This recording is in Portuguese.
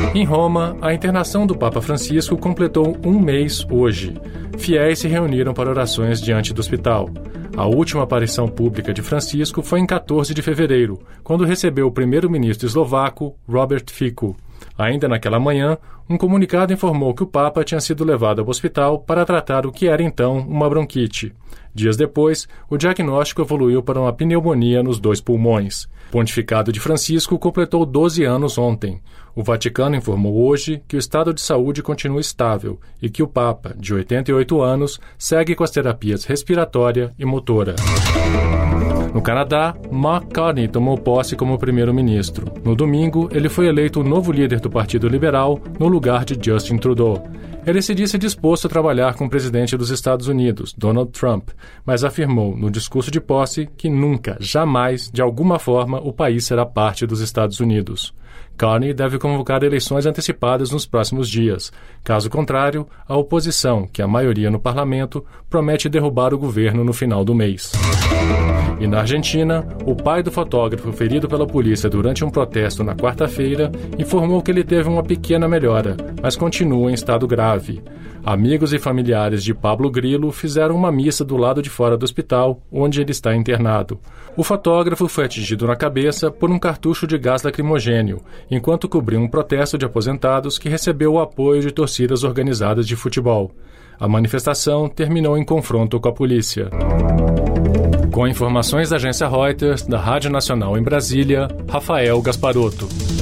Em Roma, a internação do Papa Francisco completou um mês hoje. Fiéis se reuniram para orações diante do hospital. A última aparição pública de Francisco foi em 14 de fevereiro, quando recebeu o primeiro-ministro eslovaco, Robert Fico. Ainda naquela manhã, um comunicado informou que o Papa tinha sido levado ao hospital para tratar o que era então uma bronquite. Dias depois, o diagnóstico evoluiu para uma pneumonia nos 2 pulmões. O pontificado de Francisco completou 12 anos ontem. O Vaticano informou hoje que o estado de saúde continua estável e que o Papa, de 88 anos, segue com as terapias respiratória e motora. No Canadá, Mark Carney tomou posse como primeiro-ministro. No domingo, ele foi eleito o novo líder do Partido Liberal no lugar de Justin Trudeau. Ele se disse disposto a trabalhar com o presidente dos Estados Unidos, Donald Trump, mas afirmou no discurso de posse que nunca, jamais, de alguma forma, o país será parte dos Estados Unidos. Carney deve convocar eleições antecipadas nos próximos dias. Caso contrário, a oposição, que é a maioria no parlamento, promete derrubar o governo no final do mês. E na Argentina, o pai do fotógrafo ferido pela polícia durante um protesto na quarta-feira informou que ele teve uma pequena melhora, mas continua em estado grave. Amigos e familiares de Pablo Grillo fizeram uma missa do lado de fora do hospital, onde ele está internado. O fotógrafo foi atingido na cabeça por um cartucho de gás lacrimogênio, enquanto cobria um protesto de aposentados que recebeu o apoio de torcidas organizadas de futebol. A manifestação terminou em confronto com a polícia. Com informações da agência Reuters, da Rádio Nacional em Brasília, Rafael Gasparotto.